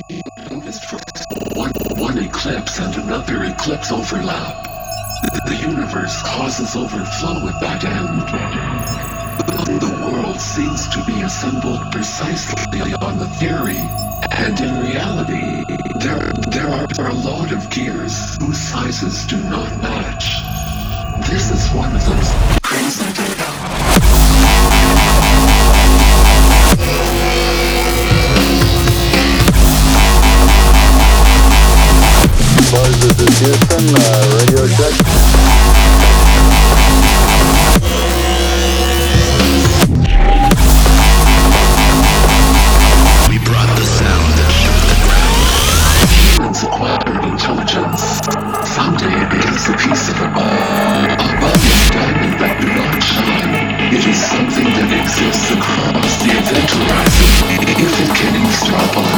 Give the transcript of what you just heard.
noticed for one eclipse and another eclipse overlap. The universe causes overflow at that end. The world seems to be assembled precisely on the theory, and in reality, there are a lot of gears whose sizes do not match. This is one of those crazy data. Buzz, this is Houston, radio check. We brought the sound that shook the ground. Humans acquired intelligence. Someday it is a piece of a diamond that do not shine. It is something that exists across the event horizon. If it can eavesdrop on